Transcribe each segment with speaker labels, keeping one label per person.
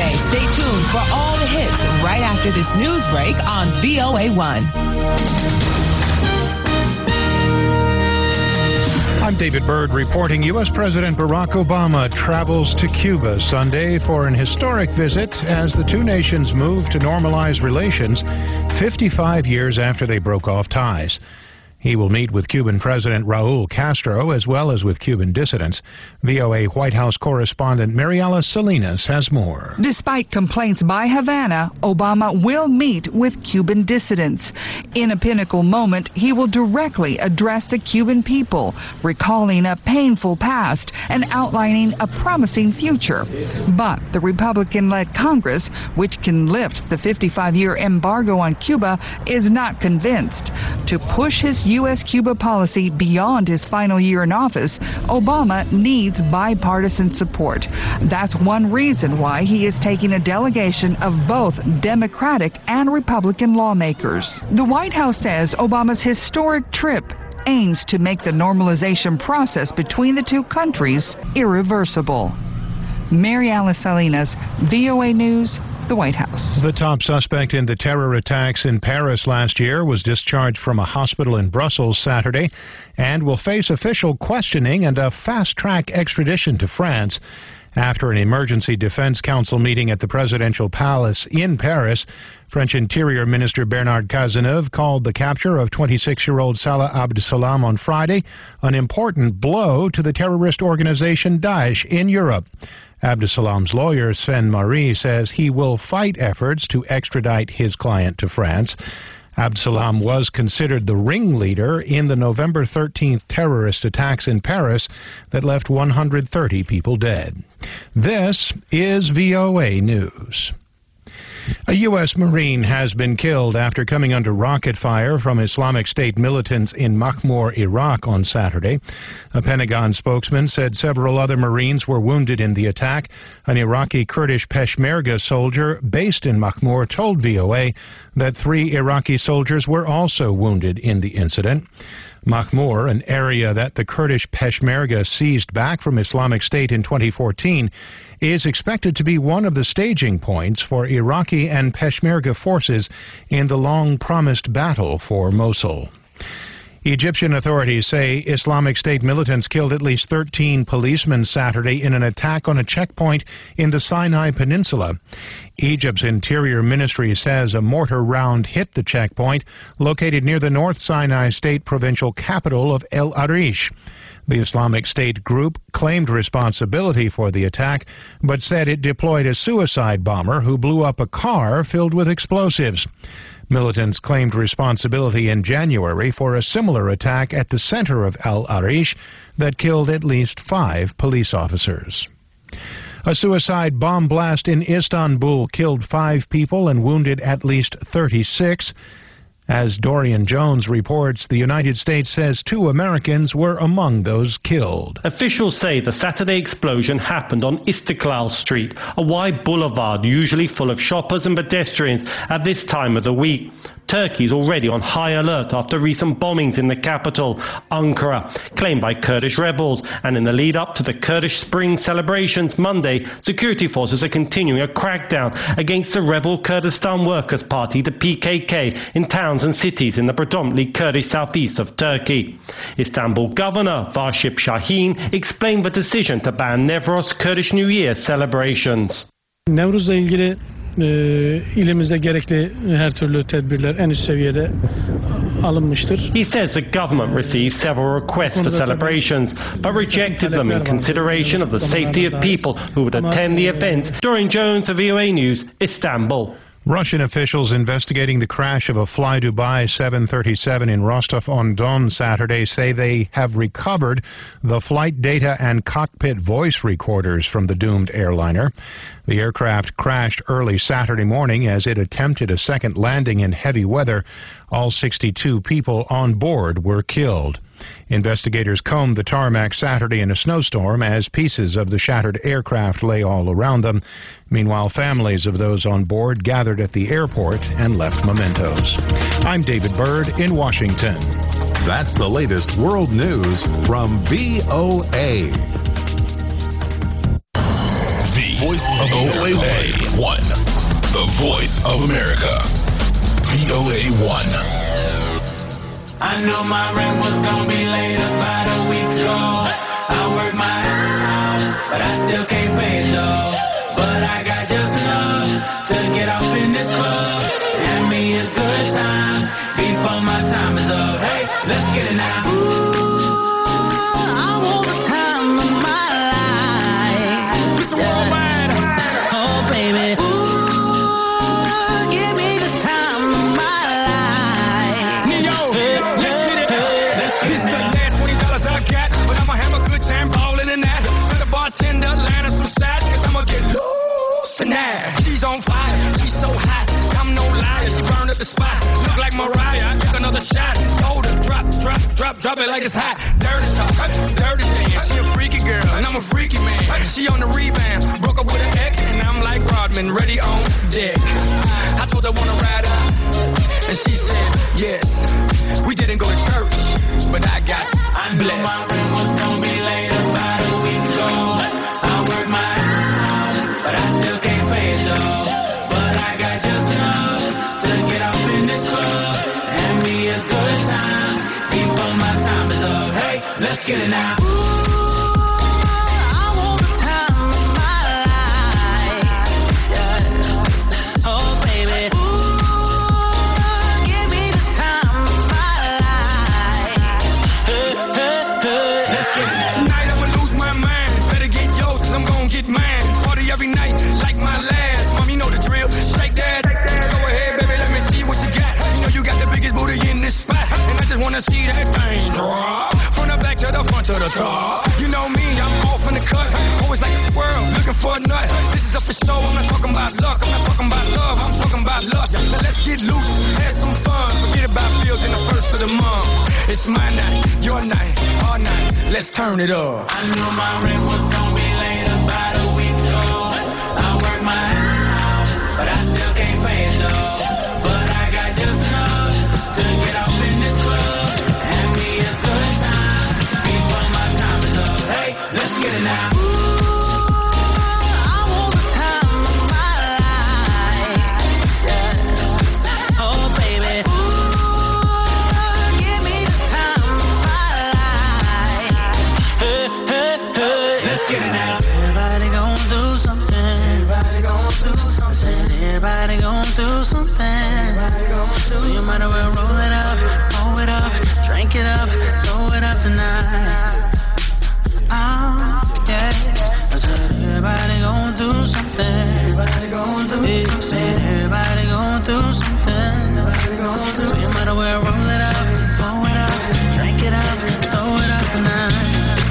Speaker 1: Tuesday. Stay tuned for all the hits right after this news break on VOA1.
Speaker 2: I'm David Byrd reporting U.S. President Barack Obama travels to Cuba Sunday for an historic visit as the two nations move to normalize relations 55 years after they broke off ties. He will meet with Cuban President Raul Castro as well as with Cuban dissidents. VOA White House correspondent Mariela Salinas has more.
Speaker 3: Despite complaints by Havana, Obama will meet with Cuban dissidents. In a pinnacle moment, he will directly address the Cuban people, recalling a painful past and outlining a promising future. But the Republican-led Congress, which can lift the 55-year embargo on Cuba, is not convinced. To push his U.S.-Cuba policy beyond his final year in office, Obama needs bipartisan support. That's one reason why he is taking a delegation of both Democratic and Republican lawmakers. The White House says Obama's historic trip aims to make the normalization process between the two countries irreversible. Mariela Salinas, VOA News, the White House.
Speaker 2: The top suspect in the terror attacks in Paris last year was discharged from a hospital in Brussels Saturday and will face official questioning and a fast-track extradition to France. After an emergency defense council meeting at the presidential palace in Paris, French Interior Minister Bernard Cazeneuve called the capture of 26-year-old Salah Abdeslam on Friday an important blow to the terrorist organization Daesh in Europe. Abdesalam's lawyer, Sven Marie, says he will fight efforts to extradite his client to France. Abdesalam was considered the ringleader in the November 13th terrorist attacks in Paris that left 130 people dead. This is VOA News. A U.S. Marine has been killed after coming under rocket fire from Islamic State militants in Makhmur, Iraq on Saturday. A Pentagon spokesman said several other Marines were wounded in the attack. An Iraqi Kurdish Peshmerga soldier based in Makhmur told VOA that 3 Iraqi soldiers were also wounded in the incident. Makhmur, an area that the Kurdish Peshmerga seized back from Islamic State in 2014, is expected to be one of the staging points for Iraqi and Peshmerga forces in the long-promised battle for Mosul. Egyptian authorities say Islamic State militants killed at least 13 policemen Saturday in an attack on a checkpoint in the Sinai Peninsula. Egypt's Interior Ministry says a mortar round hit the checkpoint located near the North Sinai State provincial capital of El Arish. The Islamic State group claimed responsibility for the attack, but said it deployed a suicide bomber who blew up a car filled with explosives. Militants claimed responsibility in January for a similar attack at the center of Al Arish that killed at least 5 police officers. A suicide bomb blast in Istanbul killed 5 people and wounded at least 36. As Dorian Jones reports, the United States says 2 Americans were among those killed.
Speaker 4: Officials say the Saturday explosion happened on Istiklal Street, a wide boulevard usually full of shoppers and pedestrians at this time of the week. Turkey is already on high alert after recent bombings in the capital, Ankara, claimed by Kurdish rebels. And in the lead up to the Kurdish Spring celebrations Monday, security forces are continuing a crackdown against the rebel Kurdistan Workers' Party, the PKK, in towns and cities in the predominantly Kurdish southeast of Turkey. Istanbul Governor Varship Şahin explained the decision to ban Nevros Kurdish New Year celebrations.
Speaker 5: Nevruz'la ilgili ilimizde gerekli her türlü tedbirler en üst seviyede alınmıştır.
Speaker 4: He says the government received several requests for celebrations, but rejected them in consideration of the safety of people who would attend the events. Dorian Jones of VOA News, Istanbul.
Speaker 2: Russian officials investigating the crash of a Fly Dubai 737 in Rostov-on-Don Saturday say they have recovered the flight data and cockpit voice recorders from the doomed airliner. The aircraft crashed early Saturday morning as it attempted a second landing in heavy weather. All 62 people on board were killed. Investigators combed the tarmac Saturday in a snowstorm as pieces of the shattered aircraft lay all around them. Meanwhile, families of those on board gathered at the airport and left mementos. I'm David Byrd in Washington.
Speaker 6: That's the latest world news from VOA. voice of VOA1. The voice of America. VOA1.
Speaker 7: I knew my rent was gonna be late about a week ago. I worked my ass off, but I still can't pay it though. But I got just enough to get off in this club. Have me a good time before my time is up. Hey, let's get it now. I want the time of my life. Get some more wine. Oh, baby. Give me the time of my life. Neo, let's get it. This is the last $20 I got, but I'ma have a good time balling in that. To the bartender, line up some sides, cause I'ma get loose tonight. She's on fire, she's so hot. I'm no liar, she burned up the spot. Look like Mariah, I took another shot. Hold her, drop it like it's hot. Dirty talk, dirty dance. She a freaky girl, and I'm a freaky man. She on the rebound, broke up with an ex, and I'm like Rodman, ready on deck. I told her wanna ride out, and she said yes. We didn't go to church, but I got blessed. My rent was gonna be late about a week ago. I worked my ass off, but I still can't pay it though. But I got just enough to get off in this club and be a good time before my time is up. Hey, let's get it now. I want the time of my life. Yeah. Oh, baby. Give me the time of my life. Let's get it now. Tonight I'ma lose my mind. Better get yours, cause I'm gonna get mine. Party every night like my last. Mom, you know the drill. Shake that. Go ahead, baby, let me see what you got. You know you got the biggest booty in this spot, and I just wanna see that thing drop. From the back to the front to the top. You know me, I'm off in the cut. Always like a squirrel, looking for a nut. This is up for show, I'm not talking about luck. I'm not talking about love, I'm talking about lust. Now let's get loose, have some fun. Forget about bills in the first of the month. It's my night, your night, our night. Let's turn it up. I knew my rent was gonna be late about a week ago. I worked my ass off, but I still can't pay it though. But I got just enough to get off in this club and be a good time before my time is up. Hey, let's get it now. I want the time of my life. Yeah. Oh, baby. Give me the time of my life. Let's get it now. Everybody gon' do something. Everybody gon' do something. Everybody gon' do something. So you might as well roll it up, drink it up, throw it up tonight. Oh, yeah. I said everybody gon' do something. Everybody gon' do something. Said everybody gon' do something. So you might as well roll it up, drink it up, throw it up tonight.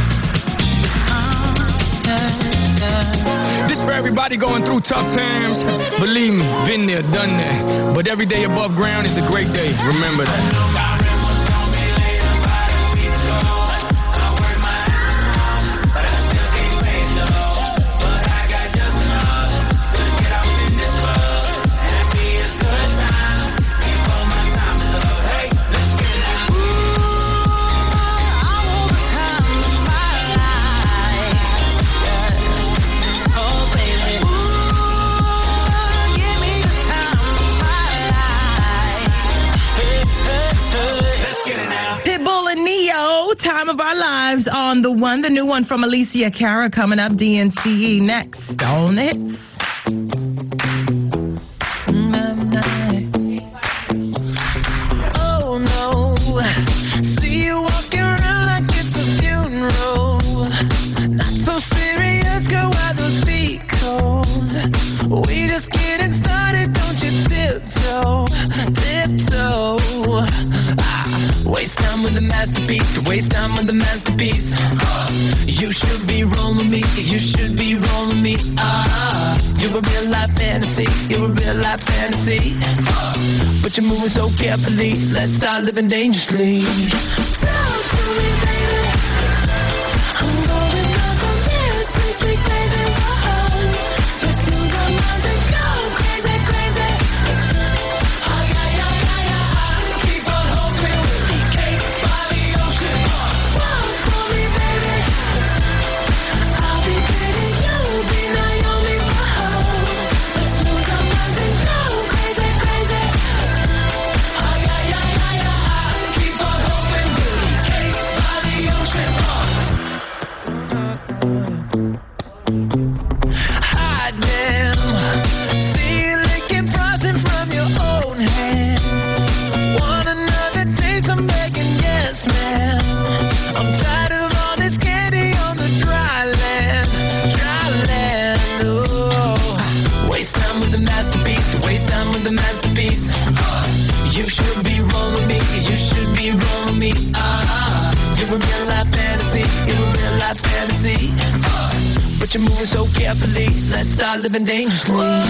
Speaker 7: This for everybody going through tough times. Believe me, been there, done that. But every day above ground is a great day. Remember that.
Speaker 8: Time of Our Lives on the one, the new one from Alicia Cara coming up. DNCE next on the hits. Oh no, see you walking around like it's a funeral. Not so serious, girl, why those feet cold? We just getting started, don't you tiptoe. Waste time with the masterpiece, waste time with the masterpiece. You should be rolling me, you should be rolling me. You're a real life fantasy, you're a real life fantasy. But you're moving so carefully, let's start living dangerously. Talk to me, baby. I'm going up on this, sweet, sweet baby. Let's lose our minds and go crazy, crazy. Oh yeah, yeah, yeah, yeah. Keep on hoping we'll be cake by the ocean. Walk for me, baby. I'll be pretty, you'll be Naomi. so carefully. Let's start living dangerously.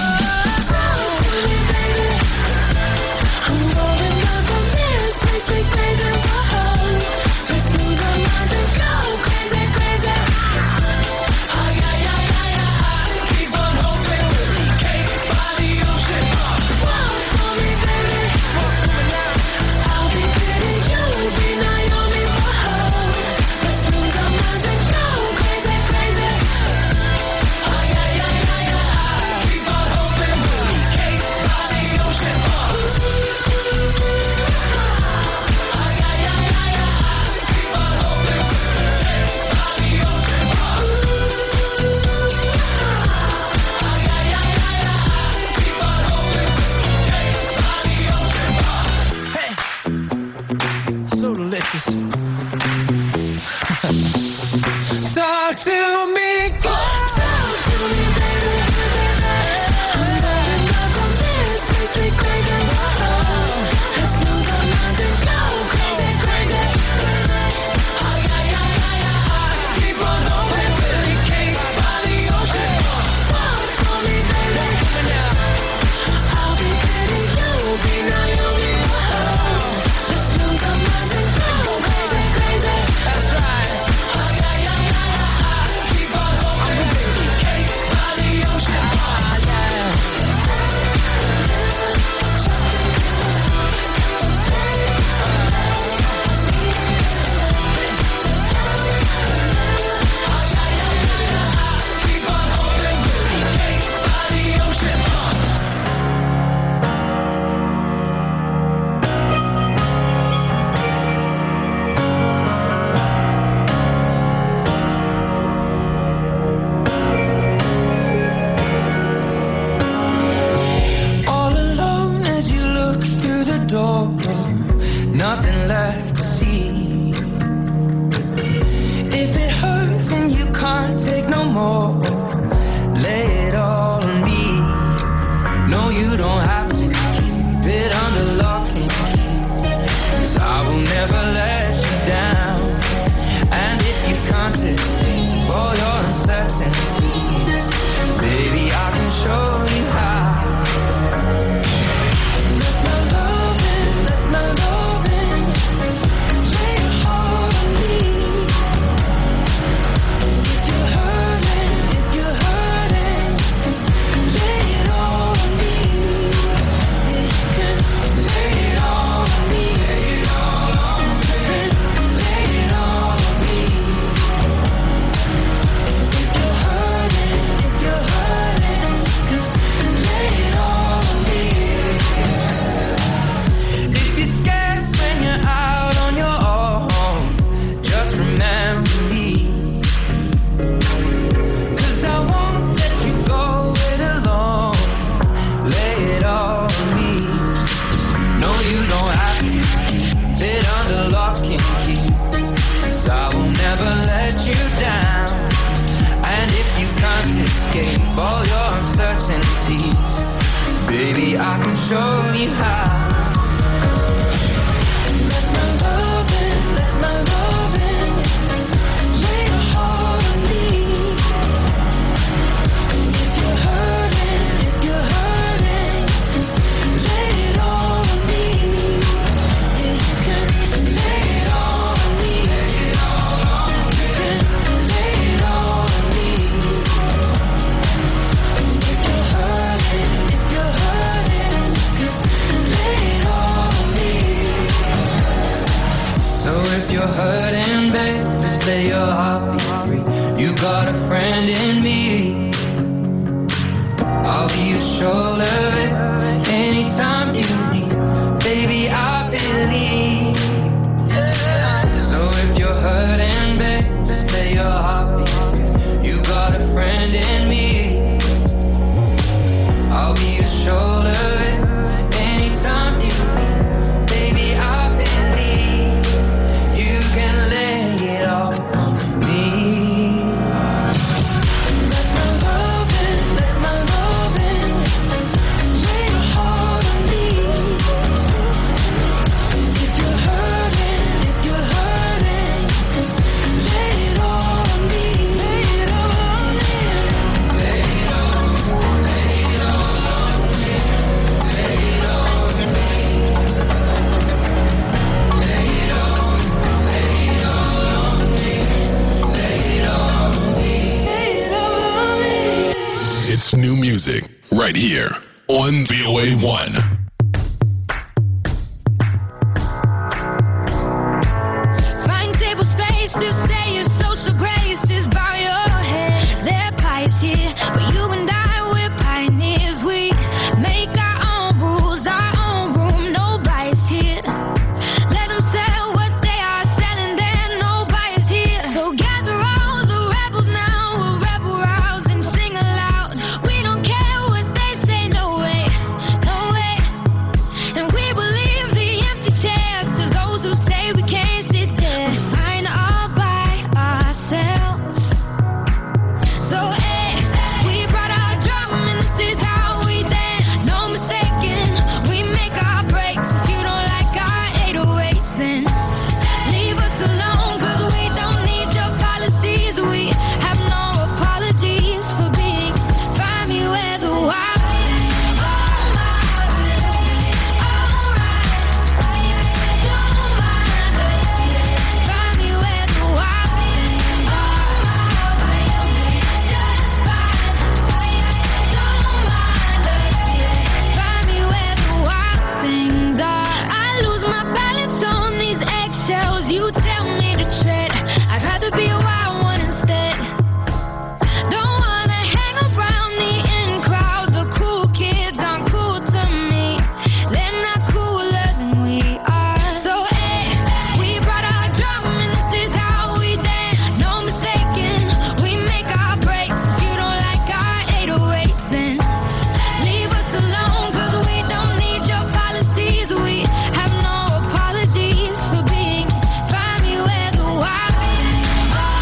Speaker 6: best new music right here on VOA1.
Speaker 9: Find table space to say your social graces, bow your head. They're pious here, but you and I, we're pioneers. We make our own rules, our own room, no bias here. Let them sell what they are selling, there no bias here. So gather all the rebels now, we'll rebel rouse and sing aloud. We don't care what they say, no way, no way. And we believe the empty chairs to those who say we can't sit there. We find all by ourselves. So we brought our drum and this is how we dance. No mistaking, we make our breaks. If you don't like our 808s, then leave us alone, 'cause we don't need your policies. We have no apologies for being. Find me where the wild things are. Don't mind us. Find me where the wild things are. Just fine. Don't mind us. Find me where the wild things are. I lose my balance on these eggshells. You tell me to tread. I'd rather be a wild one instead. Don't wanna hang around the in crowd. The cool kids aren't cool to me. They're not cooler than we are. So we brought our drum and this is how we dance. No mistaking, we make our breaks. If you don't like our 808s, then leave us alone, 'cause we don't need your policies. We have no apologies for being. Find me where the wild things are.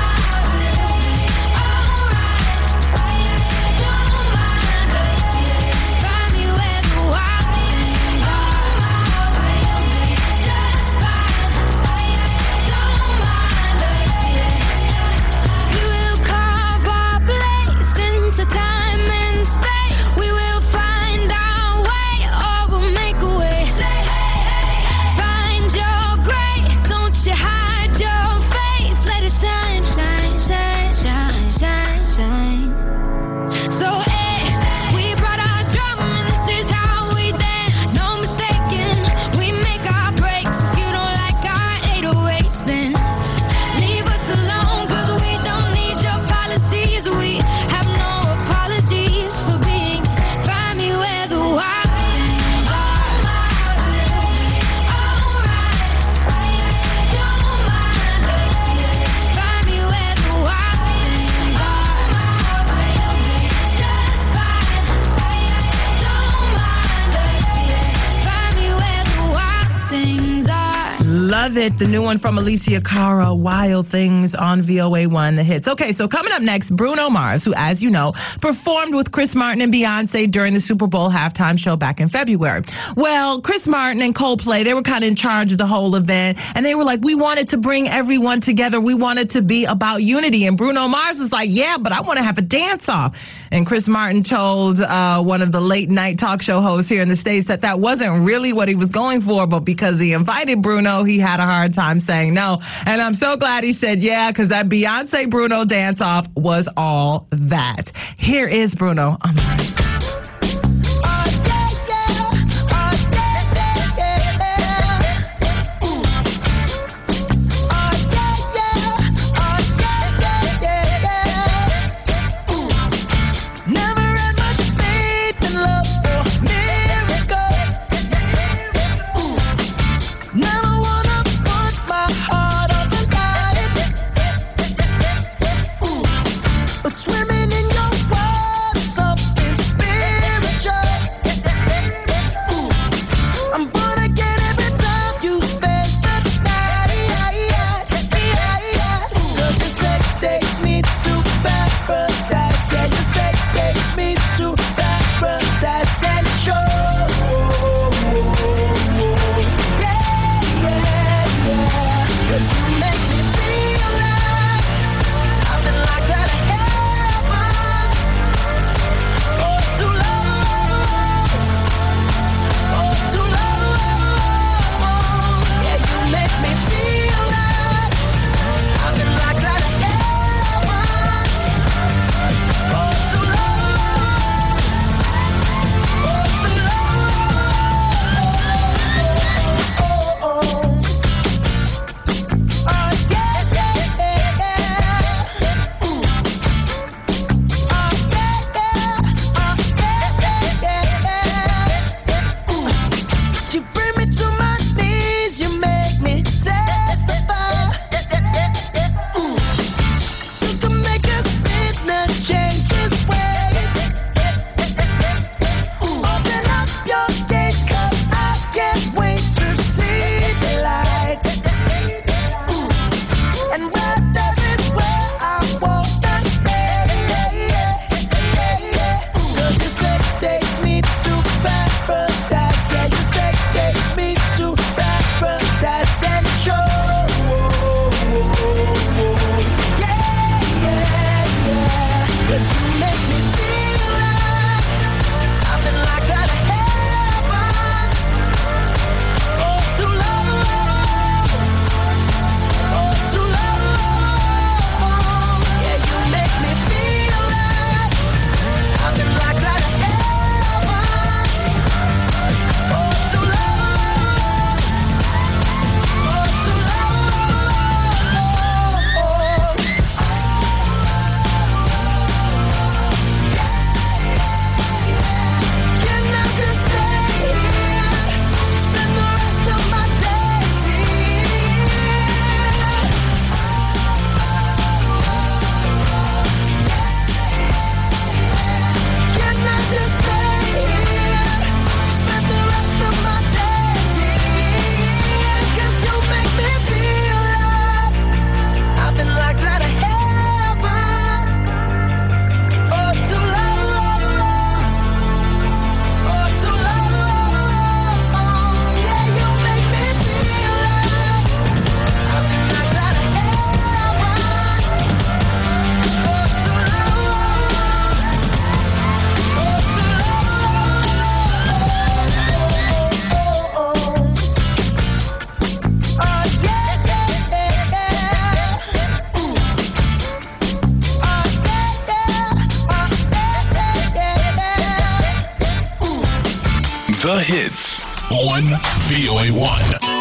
Speaker 9: Don't mind us. Find me where the wild things are. Just fine. Don't mind us. We will carve our place into time and space. We will find our way, or we'll make a way. Find your gray, don't you hide your face. Let it shine, shine, shine, shine, shine, shine. So we brought our drum and this is how we dance. No mistaking, we make our breaks. If you don't like our 808s, then leave us alone, 'cause we don't need your policies. We have no apologies for being. Find me where the wild things are. Don't mind us. Find me where the wild things are. Just fine. Don't mind us. Find me where the wild things are.
Speaker 1: Love it. The new one from Alicia Cara, Wild Things on VOA1, the hits. Okay, so coming up next, Bruno Mars, who, as you know, performed with Chris Martin and Beyonce during the Super Bowl halftime show back in February. Well, Chris Martin and Coldplay, they were kind of in charge of the whole event, and they were like, we wanted to bring everyone together. We wanted to be about unity. And Bruno Mars was like, yeah, but I want to have a dance-off. And Chris Martin told one of the late-night talk show hosts here in the States that that wasn't really what he was going for, but because he invited Bruno, he had a hard time saying no. And I'm so glad he said yeah, because that Beyonce-Bruno dance-off was all that. Here is Bruno on Mars.
Speaker 8: Swimming in your world, something
Speaker 6: The hits on VOA1.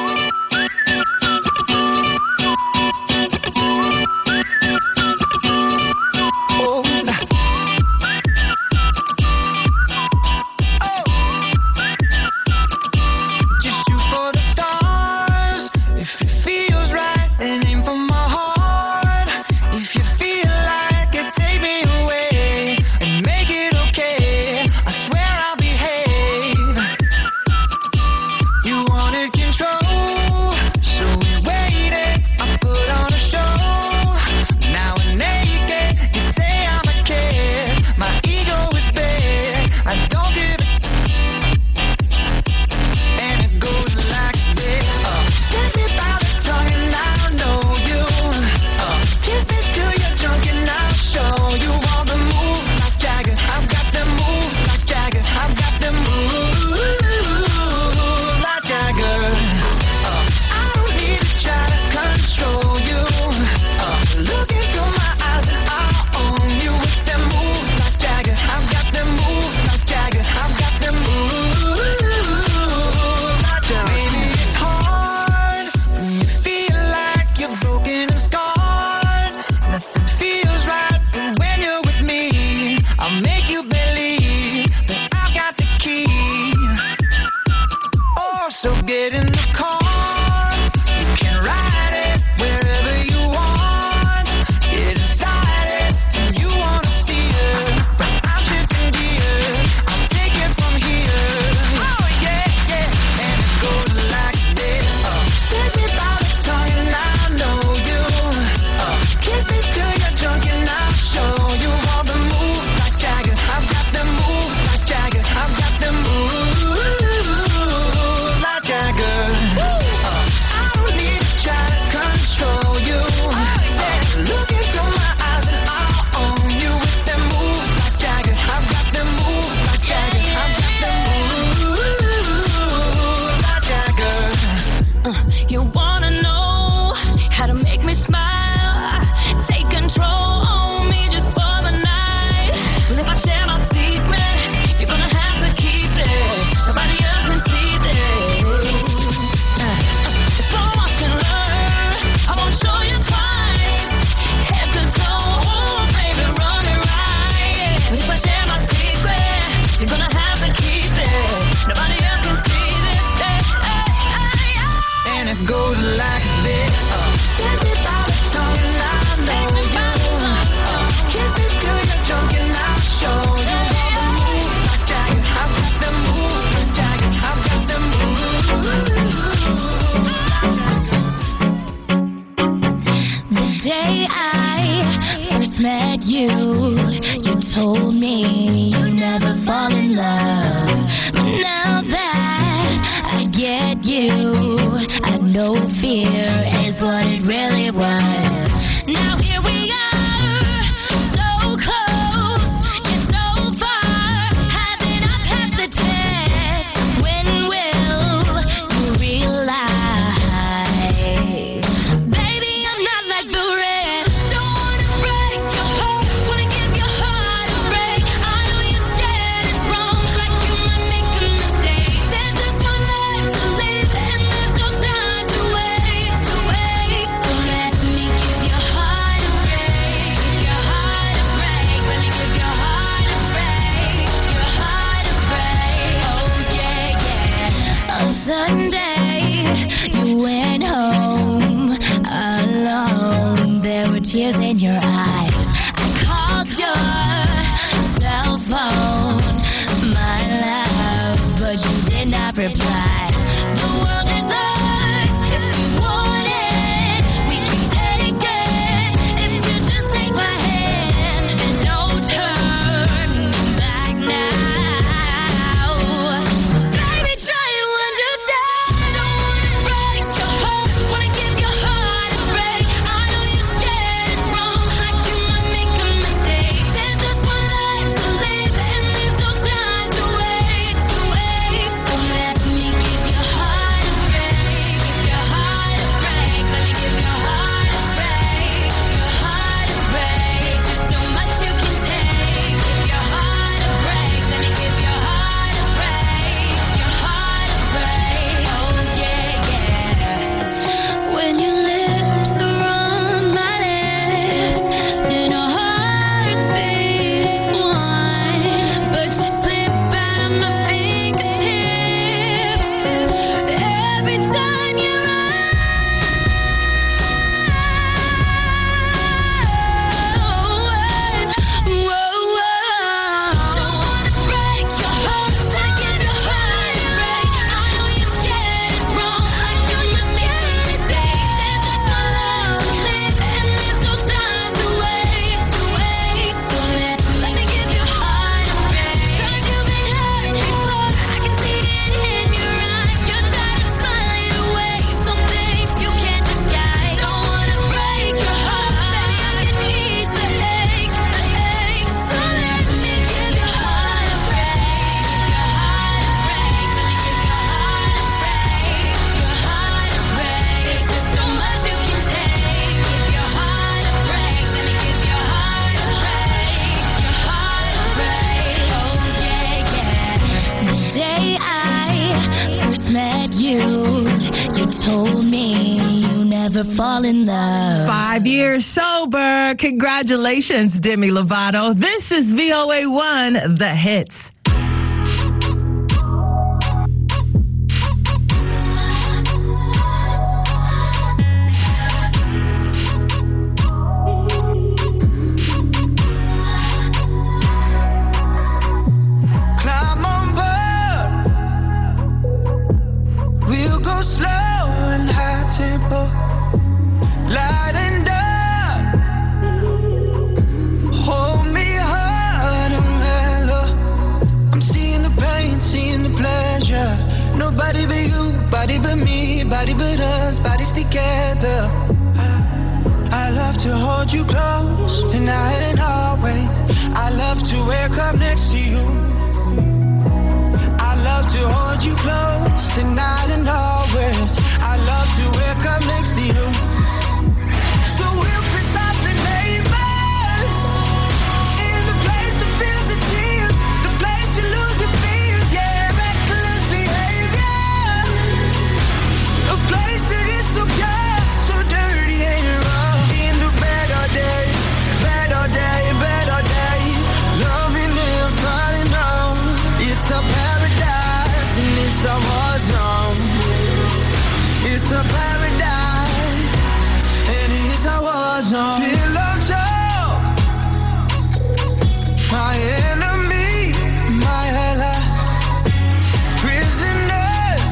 Speaker 9: Don't wanna break your heart, wanna give your heart a break. I
Speaker 8: never fall in love.
Speaker 1: 5 years sober. Congratulations, Demi Lovato. This is VOA1, The Hits.
Speaker 10: Climb on board. We'll go slow and high tempo. Light and dark. Hold me hard and mellow. I'm seeing the pain, seeing the pleasure. Nobody but you, body but me, body but us, bodies together. I love to hold you close tonight and always. I love to wake up next to you. I love to hold you close tonight and always. I love to wake up next to you. So we'll piss off the neighbors in the place to feel the tears, the place to lose your fears, yeah, reckless behavior, a place that is so pure, so dirty and rough. In the bed all day, bed all day, bed all day, loving and falling on. It's a paradise and it's a war zone. It's a paradise and it's a war zone. Pillow talk, my enemy, my ally. Prisoners,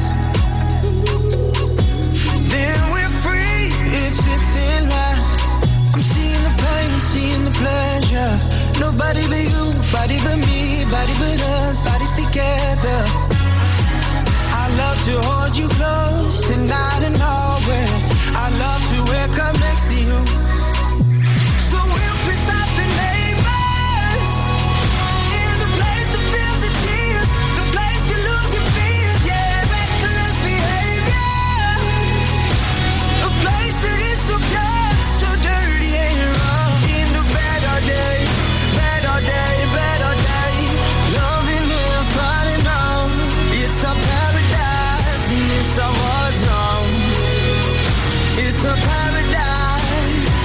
Speaker 10: then we're free. It's a thin line. I'm seeing the pain, seeing the pleasure. Nobody but you, body but me, body but us, bodies together. I love to hold you close tonight and always. I love to wake up next to you. So we'll piss off the neighbors in the place to feel the tears, the place to lose your fears, yeah, reckless behavior, a place that is so pure, so dirty and rough. In the bed all day, bed all day, bed all day, loving and falling on. It's a paradise and it's a war zone. It's a paradise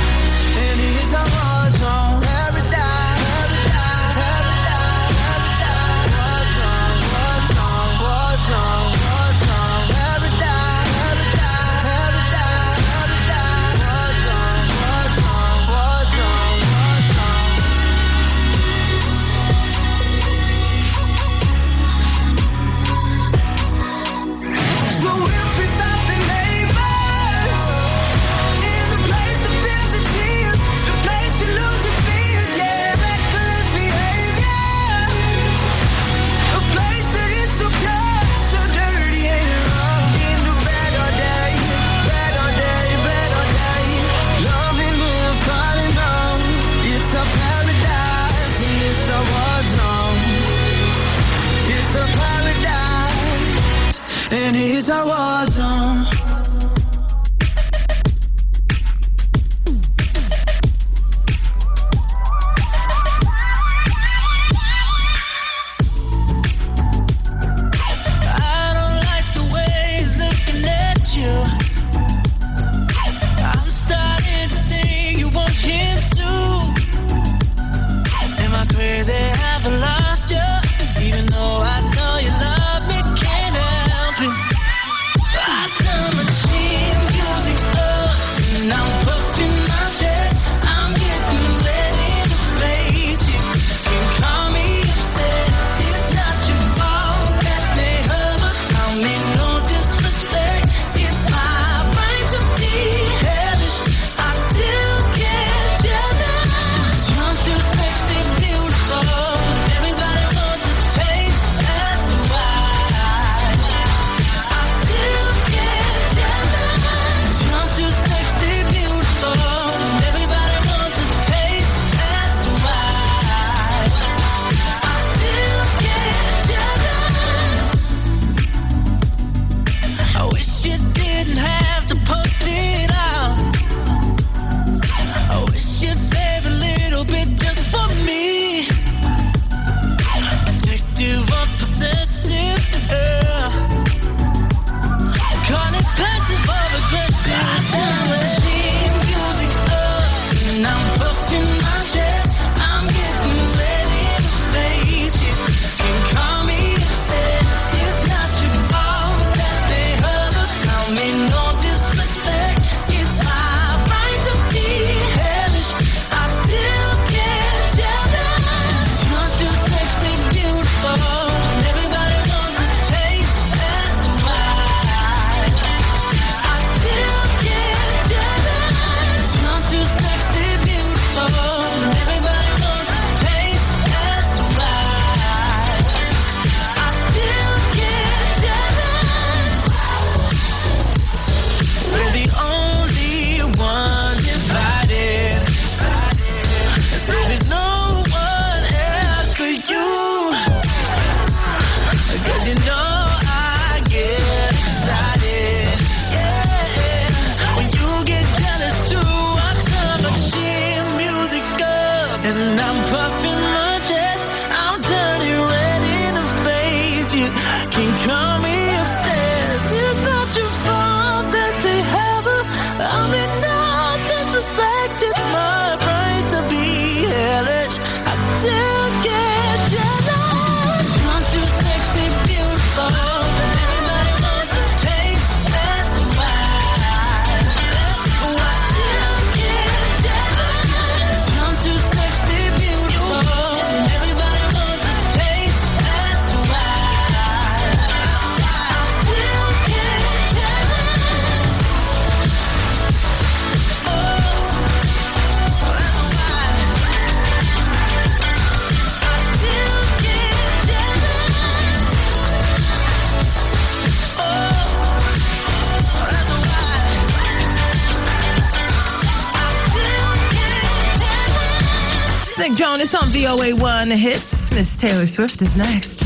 Speaker 1: VOA1 hits. Miss Taylor Swift is next.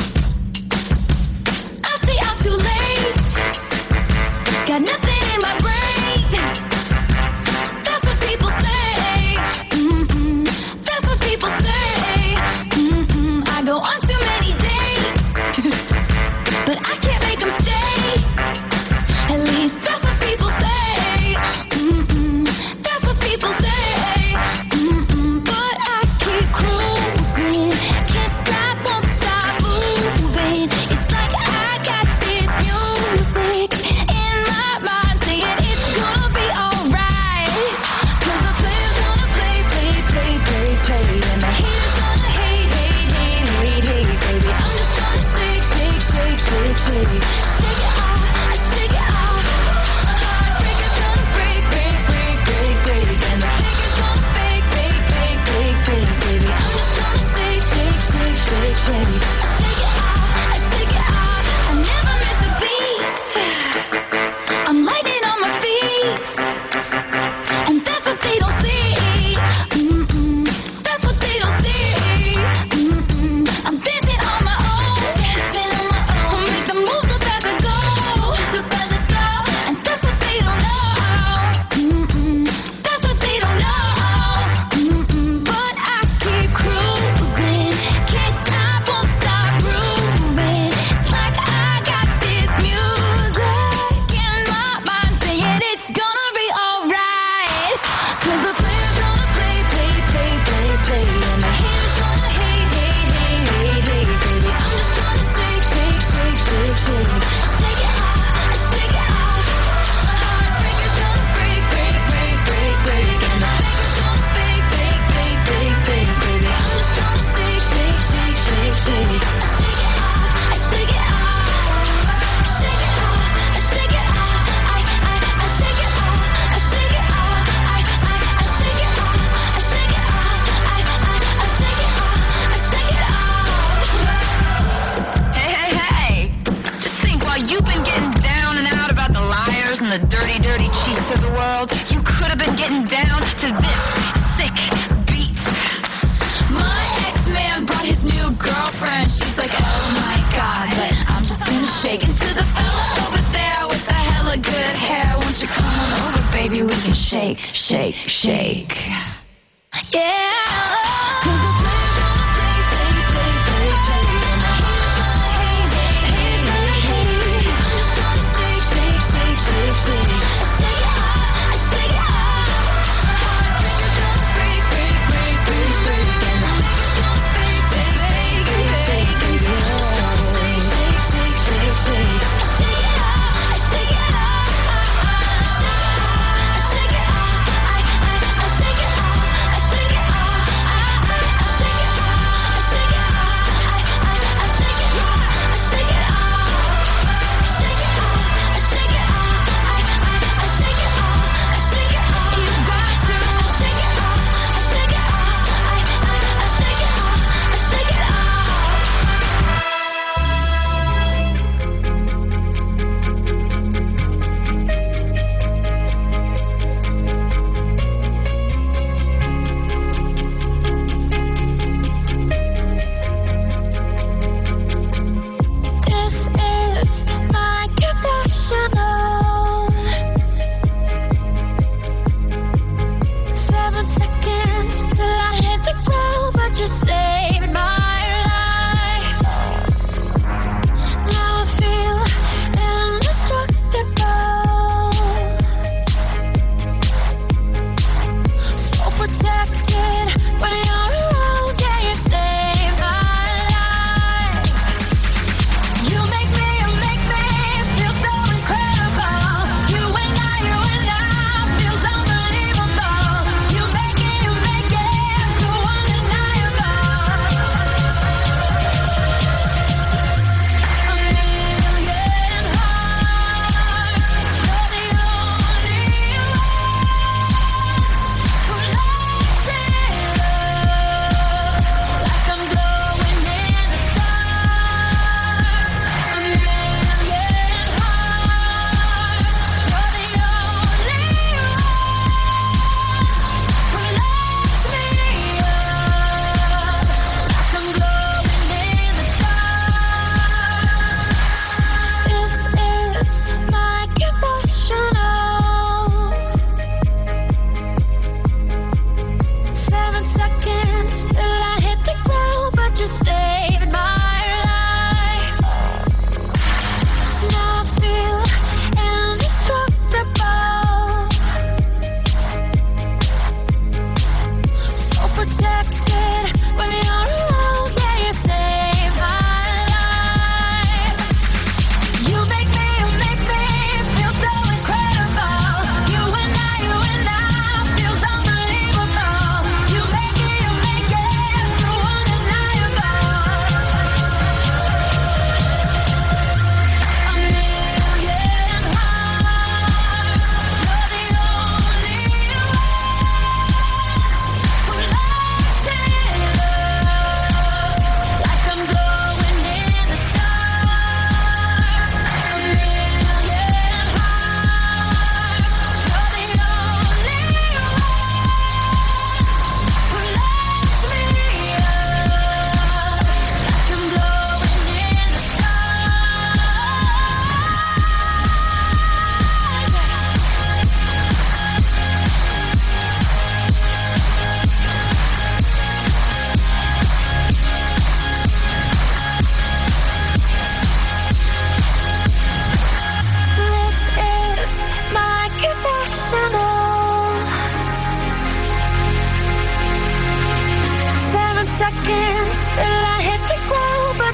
Speaker 9: I say I'm too late. Got nothing in my brain. That's what people say. That's what people say. I go on too many dates, but I can't make them stay. At least that's what people say. That's what people say. But I keep cruising. Can't stop, won't stop moving. It's like I got this music in my mind saying it's gonna be alright. 'Cause the player's gonna play, play, play, play, play. And the haters gonna hate, hate, hate, hate, hate, baby. I'm just gonna shake, shake, shake, shake, shake. Shake it off, I shake it off. Heartbreaker's gonna break, break, break, break, break. And the faker's gonna fake, fake, fake, fake, fake, baby. I'm just gonna shake, shake, shake, shake, shake. I shake it off, I shake it off. I never miss a beat. I'm lightning on my feet, and that's what they don't see. That's what they don't see. I'm dancing on my own, dancing on my own. Make the moves up as I go, and that's what they don't know. That's what they don't know. But I keep cruising, can't stop, won't stop grooving. It's like I got this music in my mind saying it's gonna be alright. 'Cause the player's gonna play, play, play, play, play. And the haters gonna hate, hate, hate, hate, hate, baby. I'm just gonna shake, shake, shake, shake, shake. Shake it off, I shake it off. Heartbreaker's gonna break, break, break, break, break. And the faker's gonna fake, fake, fake, fake, fake, baby. I'm just gonna shake, shake, shake, shake, shake. I shake it off, I shake it off. I shake it off, I shake it off. I shake it off, I shake it off. I shake it off, I shake it off. I shake it off, I shake it off.
Speaker 11: Hey, hey, hey! Just think, while you've been getting down and out about the liars and the dirty, dirty cheats of the world, you could have been getting down to this sick beat.
Speaker 9: My ex-man brought his new girlfriend. She's like, oh my god, but I'm just gonna shake into the fella over there with the hella good hair. Won't you come on over, baby? We can shake, shake, shake. Yeah. 'Cause the player's gonna play, play, play, play, play. And the haters gonna hate, hate, hate, hate, hate. I'm just gonna shake, shake, shake, shake, shake. I shake it off, I shake it off. Heartbreaker's gonna break, break, break, break, break. And the faker's gonna fake, fake, fake, fake, fake, baby. I'm just gonna shake, shake, shake, shake, shake. I shake it off, I shake it off. I shake it off, I shake it off. I shake it off, I shake it off.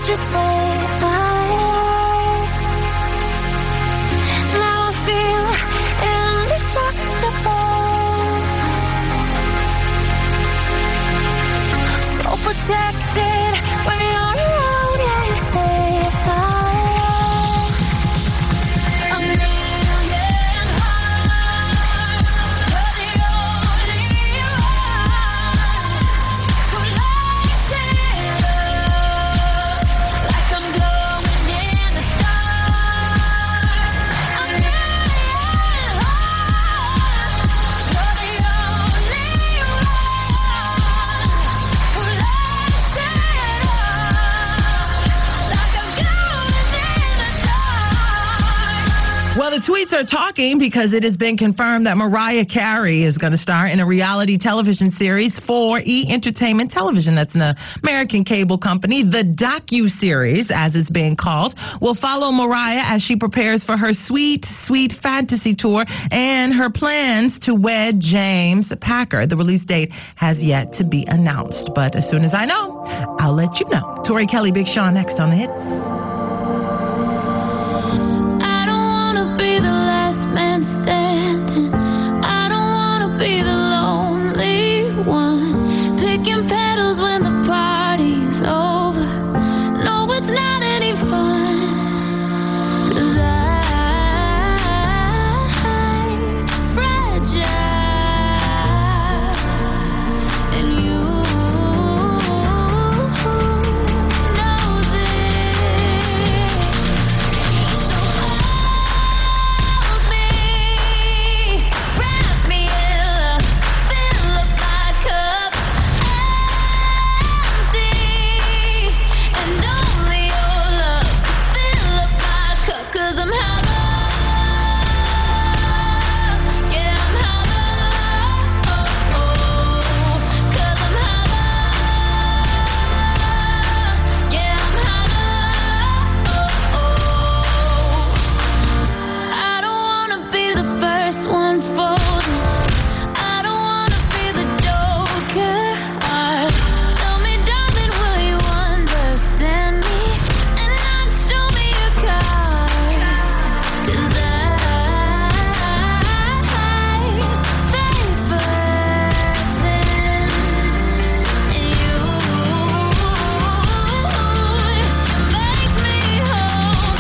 Speaker 9: would you save my life? Now I feel indestructible, so protected when you're around. Yeah, you save my life. A million hearts, you're the only one who lights it up like I'm glowing in the dark. A million hearts, you're the only one who lights it up like I'm glowing in the dark.
Speaker 1: Well, the tweets are talking because it has been confirmed that Mariah Carey is going to star in a reality television series for E! Entertainment Television. That's an American cable company. The docu-series, as it's being called, will follow Mariah as she prepares for her Sweet, Sweet Fantasy tour and her plans to wed James Packer. The release date has yet to be announced, but as soon as I know, I'll let you know. Tori Kelly, Big Sean, next on The Hits.
Speaker 9: I don't wanna be the last man standing. I don't wanna be the lonely one, picking petals when the party's over. No, it's not any fun, 'cause I'm fragile, and you know this. Hold me, wrap me in, fill up my cup, empty, and only your love fill up my cup, 'cause I'm hollow, yeah, I'm hollow, 'cause I'm hollow, yeah, I'm hollow. I don't wanna be the first one folded. I don't wanna be the joker. Tell me, darling, will you understand me and not show me your cards? 'Cause I favor them, and you make me home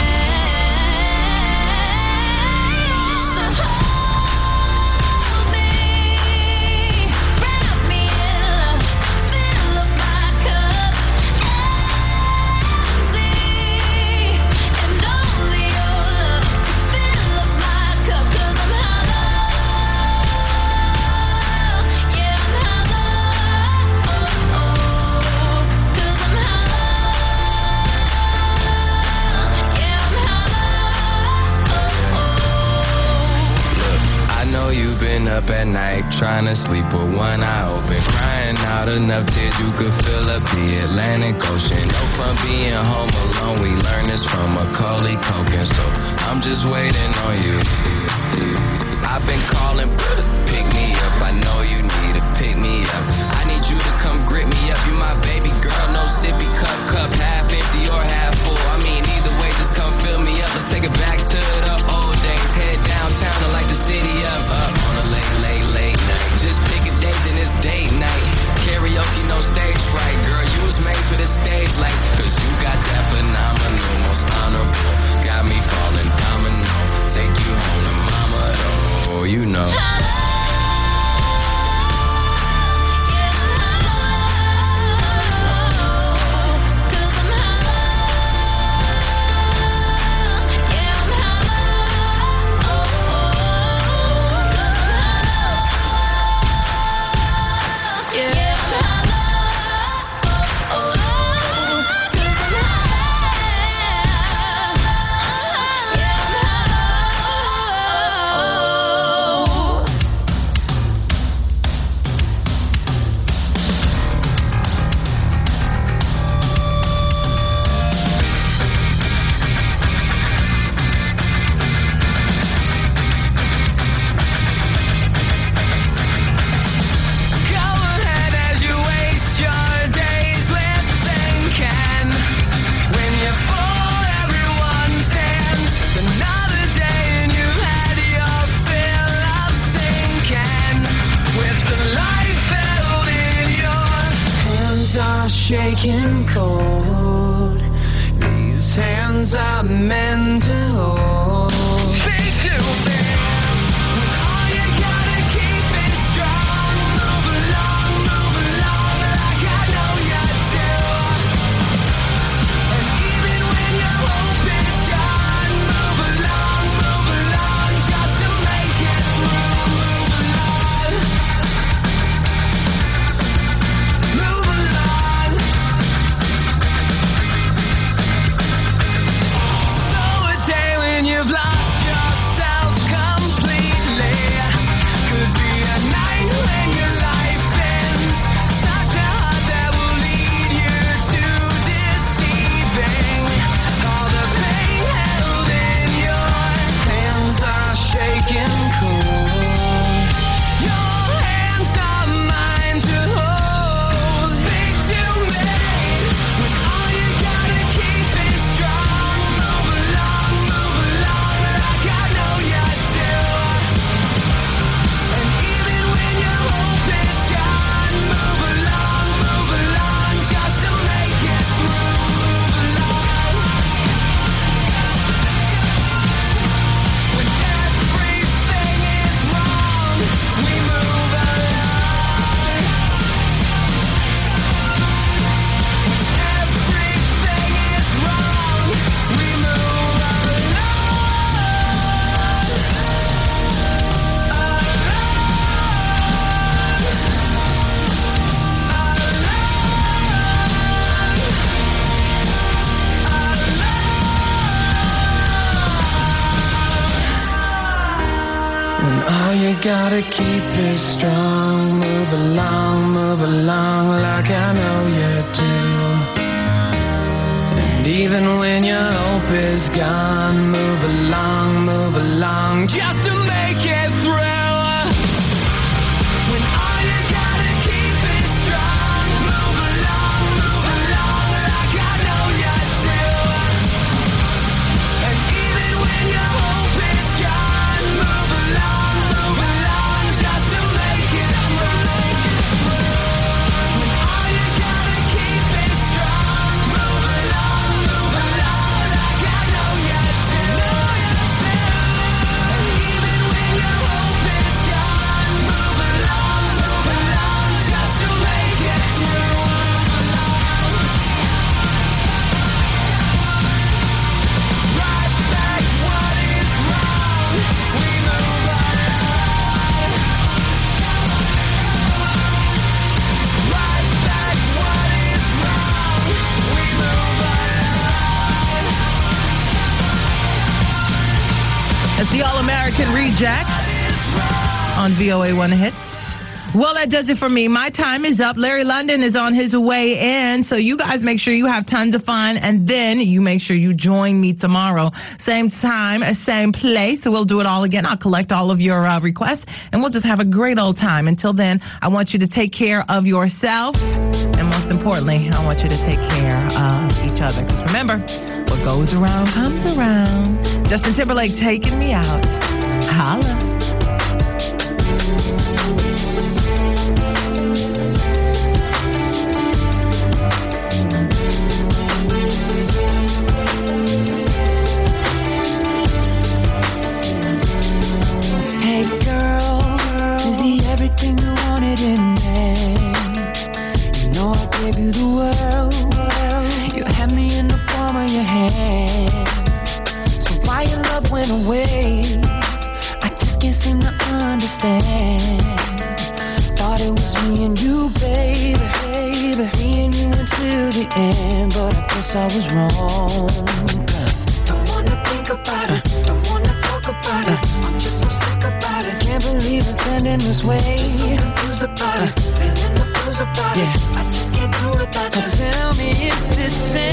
Speaker 9: again. So hold me, wrap me in love, fill up my cup, empty, and only your love fill up my cup, 'cause I'm hollow, yeah, I'm hollow, 'cause I'm hollow, yeah, I'm hollow.
Speaker 8: I know you've been up at night trying to sleep with one eye open, crying out enough tears you could fill up the Atlantic Ocean. No fun being home alone, we learned this from Macaulay Culkin, so I'm just waiting on you. I've been calling, pick me up, I know you need to pick me up. I need you to come grip me up, you my baby girl, no sippy cup, half empty or half full. I mean, either way, just come fill me up. Let's take it back to the old days, head downtown and light the city up on a late night. Just pick a date, then it's date night. Karaoke, no stage fright, girl, you was made for the stage lights, 'cause you got that phenomenal, most honorable, got me falling domino, take you home to mama, oh, you know.
Speaker 9: Yeah,
Speaker 8: gotta keep it strong. Move along like I know you do. And even when your hope is gone, move along just to make it through. When all you gotta keep is strong, move along like I know you do. And even when your hope is gone, move along just to make it through. When all you gotta keep is strong, move along like I know you do. And even when your hope is gone, move along just to make it through. Right back what is wrong, we move along. Right back what is wrong, we move along.
Speaker 1: It's the All-American Rejects on VOA1 Hits. Well, that does it for me. My time is up. Larry London is on his way in. So you guys make sure you have tons of fun. And then you make sure you join me tomorrow. Same time, same place. So we'll do it all again. I'll collect all of your requests. And we'll just have a great old time. Until then, I want you to take care of yourself. And most importantly, I want you to take care of each other. Because remember, what goes around comes around. Justin Timberlake taking me out. Holla.
Speaker 10: Hey girl, is he everything you wanted in me? You know I gave you the world. You had me in the palm of your hand. So why your love went away? I just can't seem to understand. Thought it was me and you, baby. Me and you until the end, but I guess I was wrong. Don't wanna think about it, don't wanna talk about it. I'm just so sick about it. Can't believe it's ending this way. So confused about it, feeling the blues about it. I just can't do it without you. Tell me, is this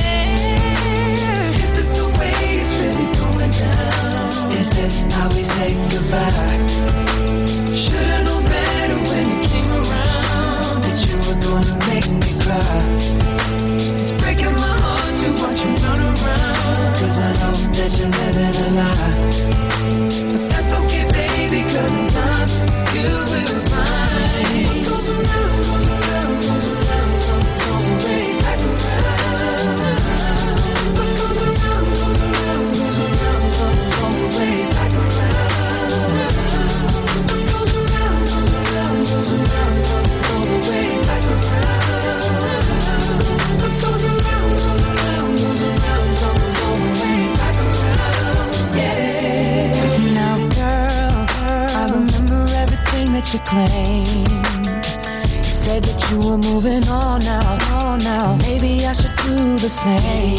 Speaker 10: fair? Is this the way it's really going down? Is this how we say goodbye? Should've known better when you came around that you were gonna make me cry. It's breaking my heart to watch you run around, 'cause I know that you're living a lie. But that's okay, baby, 'cause in time you will find what goes around, goes around, goes around, goes way back around. What goes around, goes around, goes around, goes way back around. What goes around, goes around, goes around, goes way back around. What goes around, goes around, goes around, goes way back around. Yeah. Now, girl, I remember everything that you claimed. You said that you were moving on now. Maybe I should do the same.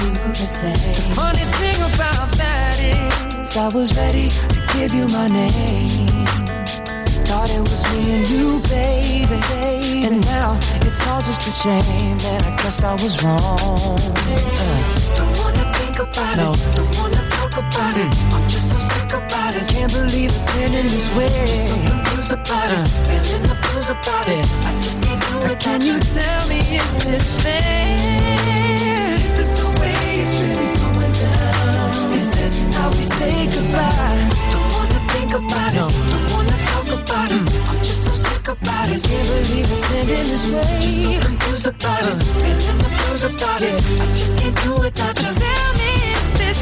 Speaker 10: The funny thing about that is I was ready to give you my name. Thought it was me and you, baby. And now it's all just a shame, and I guess I was wrong. Don't wanna think about it, don't wanna talk about it. I'm just so sick about it. Can't believe it's ending this way. So confused about it, feeling the blues about it. I just can't do it. Can you tell me, is this fair? Is this the way it's really going down? Is this how we say goodbye? Don't wanna think about it, don't wanna talk about it. I'm just so sick about it. Can't believe it's ending this way. So confused about it, feeling the blues about it. I just can't do it without you. Tell me, is this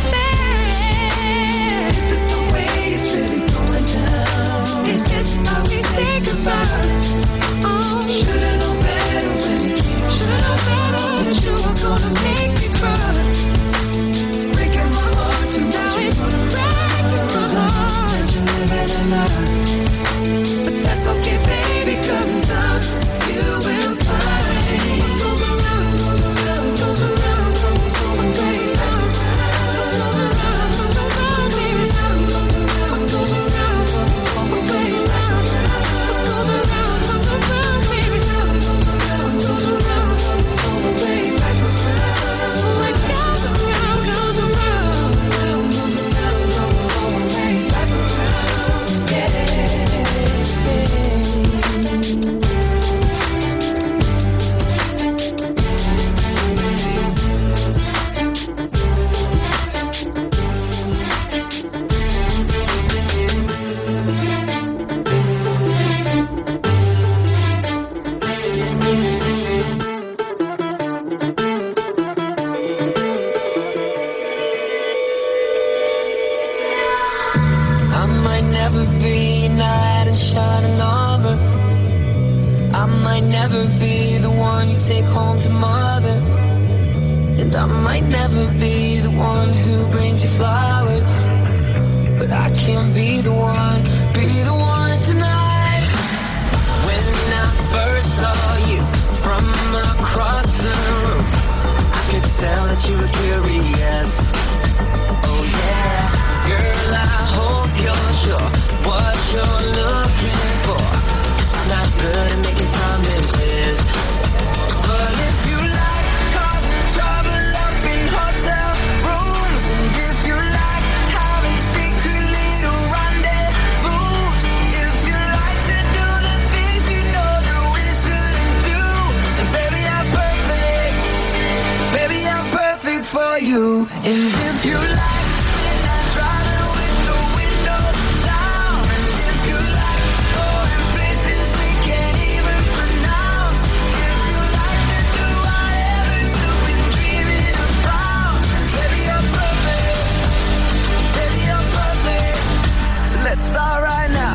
Speaker 10: fair? Is this the way it's really going down? Is this how we say goodbye? Oh, should've known better when you came. Should've known better. take home to mother. And I might never be the one who brings you flowers, but I can be the one tonight. When I first saw you from across the room, I could tell that you were curious. Oh yeah, girl, I hope you're sure what you're looking for, 'cause I'm not good at making promises. But if you like causing trouble up in hotel rooms, and if you like having secret little rendezvous, if you like to do the things you know that we shouldn't do, then baby, I'm perfect. Baby, I'm perfect for you. And if you like midnight driving with the windows down, and if you like going places we can't even pronounce, if you like to do whatever you've been dreaming about, baby, you're perfect. Baby, you're perfect. So let's start right now.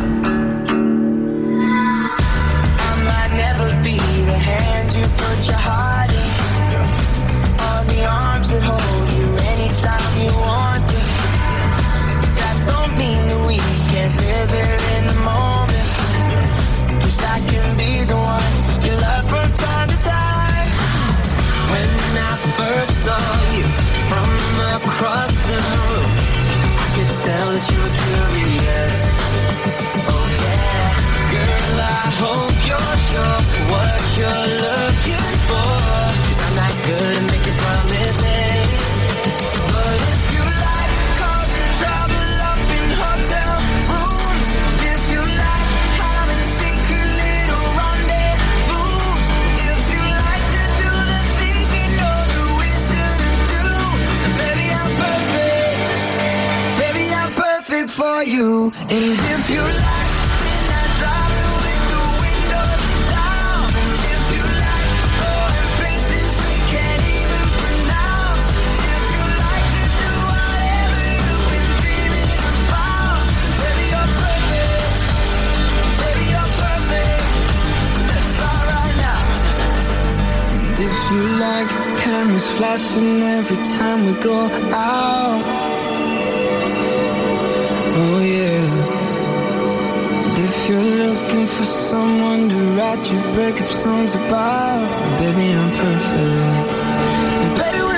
Speaker 10: I might never be the hand you put your heart in, or the arms that hold you anytime you want them. That don't mean that we can't live here in the moment, 'cause I can be the one you love from time to time. When I first saw you from across the room, I could tell that you were curious. Oh yeah, girl, I hope you're sure what you're looking for, 'cause I'm not good at making promises. But if you like causing trouble up in hotel rooms, and if you like having secret little rendezvous, if you like to do the things you know that we shouldn't do, then baby, I'm perfect. Baby, I'm perfect for you. And if you like midnight driving with the windows down, and if you like going places we can't even pronounce, if you like to do whatever you've been dreaming about, baby, you're perfect. Baby, you're perfect. So let's start right now. And if you like cameras flashing every time we go out, oh yeah. And if you're looking for someone to write your breakup songs about, baby, I'm perfect. And baby,